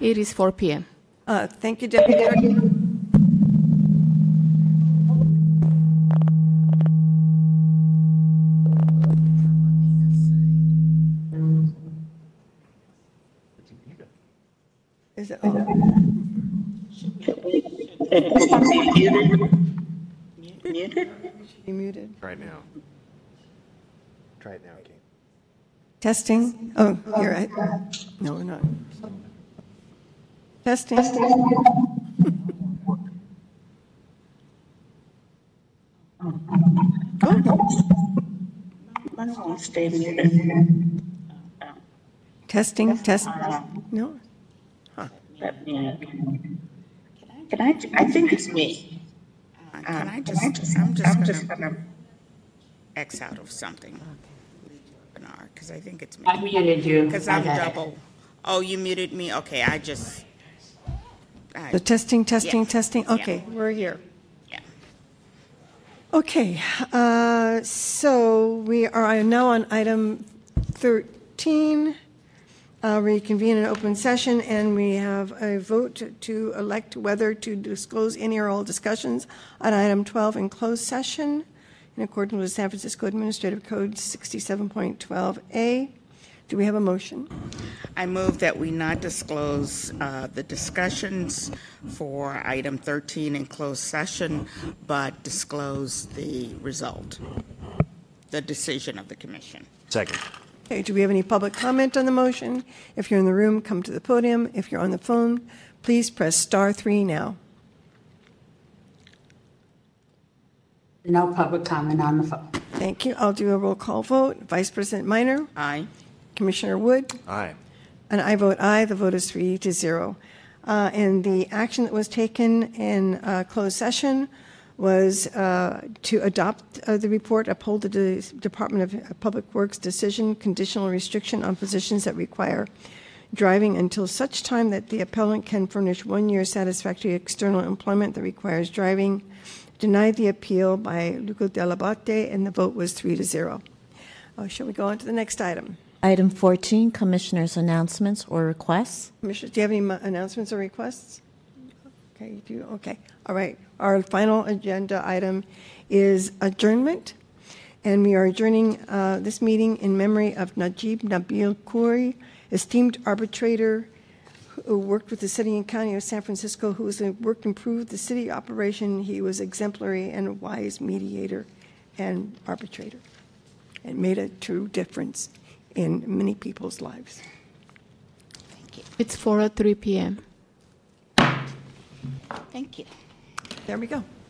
It is 4 p.m. Thank you, Deputy Director. Is it on? Muted? You muted? Right now. Try it now, Kate. Testing? Oh, you're right. No, we're not. Testing? I don't want to stay muted. Testing? Test? No? Let me, I think it's me. Can I just, I'm just gonna X out of something. Because I think it's me. I muted you. Because I'm double. Oh, you muted me? Okay, The testing, testing, Yeah. testing? Okay, Yeah. we're here. Yeah. Okay, so we are now on item 13. Reconvene an open session, and we have a vote to elect whether to disclose any or all discussions on item 12 in closed session in accordance with San Francisco Administrative Code 67.12a. Do we have a motion? I move that we not disclose the discussions for item 13 in closed session, but disclose the result, the decision of the commission. Second. Okay, do we have any public comment on the motion? If you're in the room, come to the podium. If you're on the phone, please press *3 now. No public comment on the phone. Thank you. I'll do a roll call vote. Vice President Minor, Aye. Commissioner Wood, Aye. and I vote aye. The vote is 3-0. And the action that was taken in closed session was to adopt the report, uphold the Department of Public Works decision, conditional restriction on positions that require driving until such time that the appellant can furnish 1 year satisfactory external employment that requires driving. Denied the appeal by Lugo Delabate, and the vote was 3-0. Shall we go on to the next item? Item 14, Commissioners' announcements or requests. Commissioners, do you have any announcements or requests? Okay, you do. Okay. All right. Our final agenda item is adjournment, and we are adjourning this meeting in memory of Najib Nabil Khoury, esteemed arbitrator who worked with the city and county of San Francisco, who has worked to improve the city operation. He was exemplary and a wise mediator and arbitrator, and made a true difference in many people's lives. Thank you. It's 4:03 p.m. Thank you. There we go.